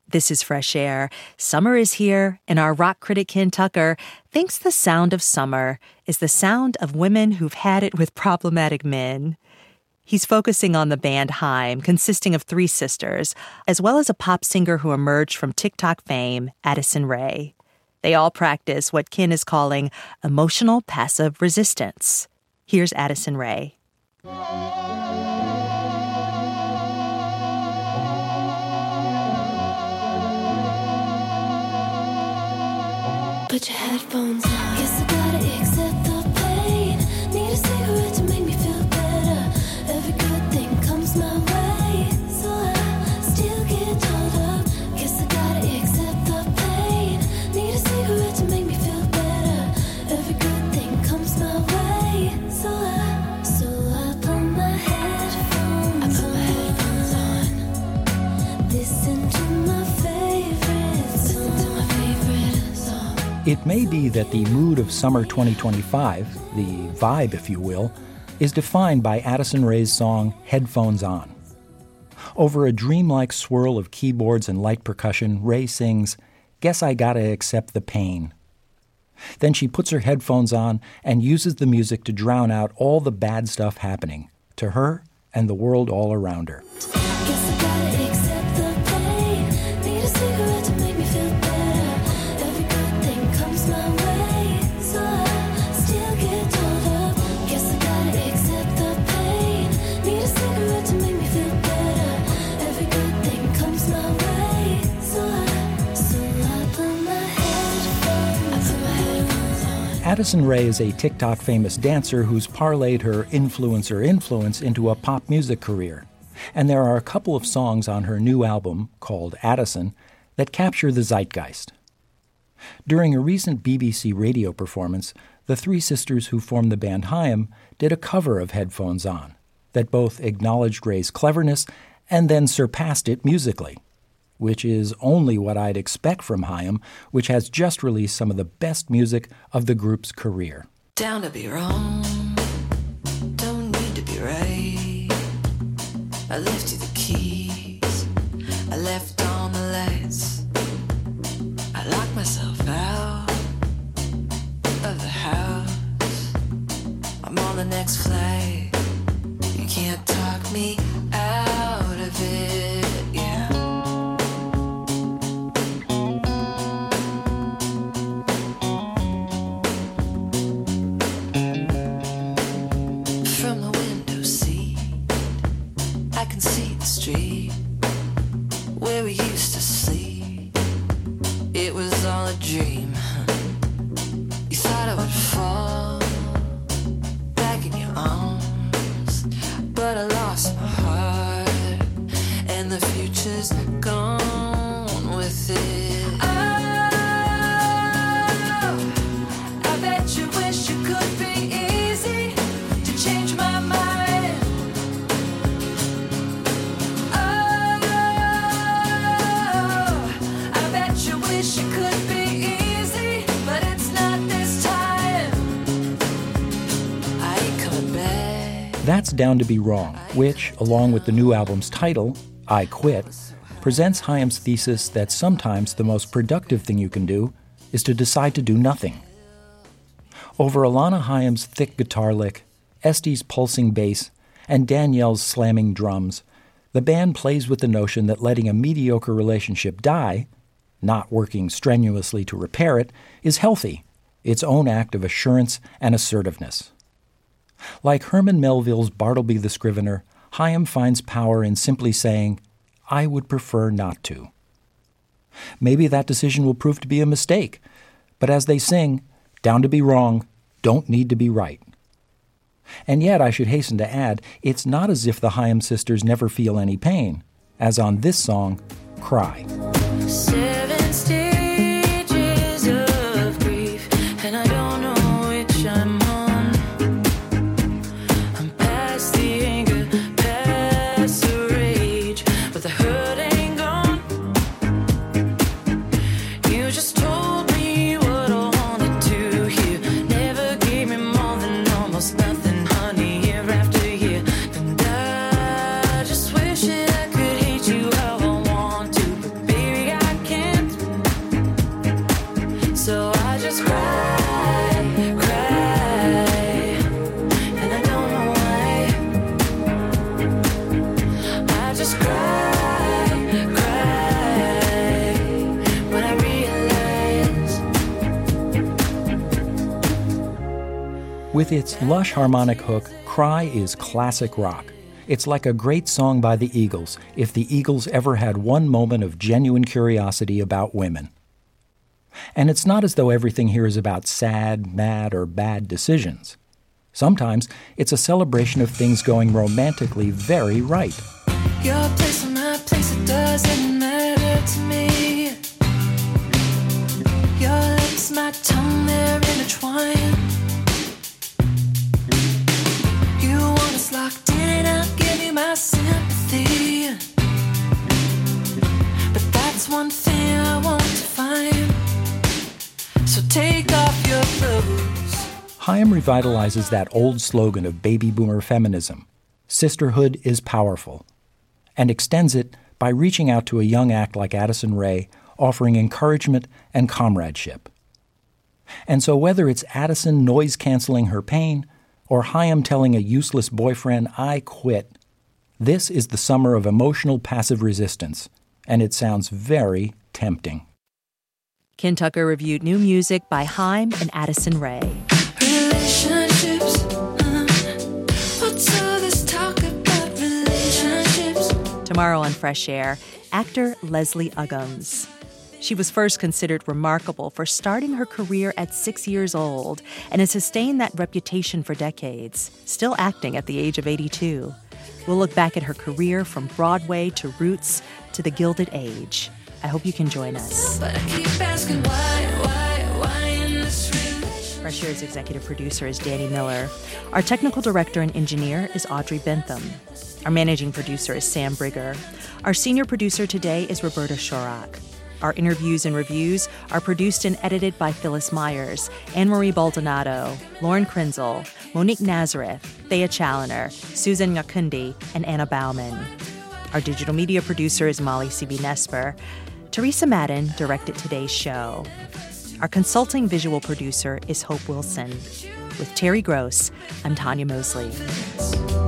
This is Fresh Air. Summer is here, and our rock critic Ken Tucker thinks the sound of summer is the sound of women who've had it with problematic men. He's focusing on the band Haim, consisting of three sisters, as well as a pop singer who emerged from TikTok fame, Addison Rae. They all practice what Ken is calling emotional passive resistance. Here's Addison Rae. Put your headphones on. Guess I gotta accept the pain. Need a cigarette to make me feel better. Every good thing comes my way, so I still get told up. Guess I gotta accept the pain. Need a cigarette to make me feel better. Every good thing comes my way, so I put my headphones on. Listen to my favorite song. It may be that the mood of summer 2025, the vibe, if you will, is defined by Addison Rae's song, Headphones On. Over a dreamlike swirl of keyboards and light percussion, Rae sings, "Guess I Gotta Accept the Pain." Then she puts her headphones on and uses the music to drown out all the bad stuff happening to her and the world all around her. Guess I gotta accept the pain. Need a cigarette to make me feel better. Every good thing comes my way, so I still get told up. Guess I gotta accept the pain. Need a cigarette to make me feel better. Every good thing comes my way, so I put my headphones on. Addison Rae is a TikTok famous dancer who's parlayed her influencer influence into a pop music career. And there are a couple of songs on her new album, called Addison, that capture the zeitgeist. During a recent BBC radio performance, the three sisters who formed the band Haim did a cover of Headphones On that both acknowledged Rae's cleverness and then surpassed it musically, which is only what I'd expect from Haim, which has just released some of the best music of the group's career. Down to be wrong, don't need to be right. I left you the keys, I left on the lights. I locked myself out of the house. I'm on the next flight, you can't talk me out of it, yeah. From the window seat, I can see the street where we used to sleep. It was all a dream. You thought I would fall back in your arms, but I lost my heart, and the future's gone with it. Oh, I bet you wish you could be easy to change my mind. I bet you wish it could be easy, but it's not this time. I ain't coming back. That's Down to Be Wrong, which, along with the new album's title, I Quit, presents Haim's thesis that sometimes the most productive thing you can do is to decide to do nothing. Over Alana Haim's thick guitar lick, Este's pulsing bass, and Danielle's slamming drums, the band plays with the notion that letting a mediocre relationship die, not working strenuously to repair it, is healthy, its own act of assurance and assertiveness. Like Herman Melville's Bartleby the Scrivener, Haim finds power in simply saying, "I would prefer not to." Maybe that decision will prove to be a mistake, but as they sing, down to be wrong, don't need to be right. And yet, I should hasten to add, it's not as if the Haim sisters never feel any pain, as on this song, Cry. 7 stages of grief, and I don't know which I'm on. I'm past the anger, past the rage, but the hurt ain't gone. You just told me what I wanted to hear, never gave me more than almost nothing, honey, year after year. And I just wish that I could hate you how I want to, but baby, I With its lush harmonic hook, Cry is classic rock. It's like a great song by the Eagles, if the Eagles ever had one moment of genuine curiosity about women. And it's not as though everything here is about sad, mad, or bad decisions. Sometimes it's a celebration of things going romantically very right. Your place or my place, it doesn't matter to me. Your lips, my tongue, they're intertwined. You want us locked in, I'll give you my sympathy. But that's one thing I want to find. So take off your clothes. Haim revitalizes that old slogan of baby boomer feminism, sisterhood is powerful, and extends it by reaching out to a young act like Addison Rae, offering encouragement and comradeship. And so whether it's Addison noise-canceling her pain, or Haim telling a useless boyfriend, I quit, this is the summer of emotional passive resistance, and it sounds very tempting. Ken Tucker reviewed new music by Haim and Addison Rae. Relationships, what's all this talk about relationships? Tomorrow on Fresh Air, actor Leslie Uggams. She was first considered remarkable for starting her career at 6 years old and has sustained that reputation for decades, still acting at the age of 82. We'll look back at her career from Broadway to Roots to The Gilded Age. I hope you can join us. But I keep asking why in this relationship? Fresh Air's executive producer is Danny Miller. Our technical director and engineer is Audrey Bentham. Our managing producer is Sam Brigger. Our senior producer today is Roberta Shorak. Our interviews and reviews are produced and edited by Phyllis Myers, Anne-Marie Baldonado, Lauren Krenzel, Monique Nazareth, Thea Challoner, Susan Nyakundi, and Anna Bauman. Our digital media producer is Molly C.B. Nesper. Teresa Madden directed today's show. Our consulting visual producer is Hope Wilson. With Terry Gross, I'm Tanya Mosley.